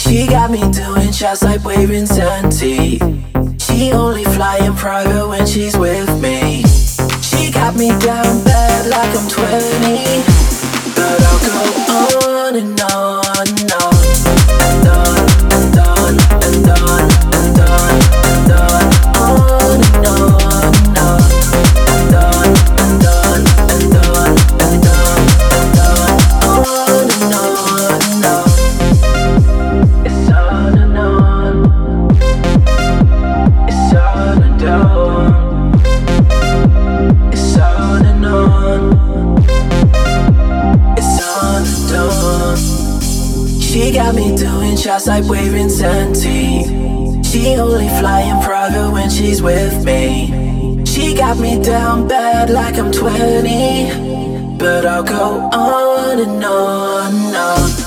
She got me doing shots like waving Santi. She only flying private when she's with me. She got me down bad like I'm 20, but I'll go on and on and on and on and on and on and on and on and on and on and on and on and on and on and on. It's on and on. It's on and on. It's on and on. It's on and on. She got me doing shots like waving Santi. She only flying private when she's with me. She got me down bad like I'm 20, but I'll go on and on and on.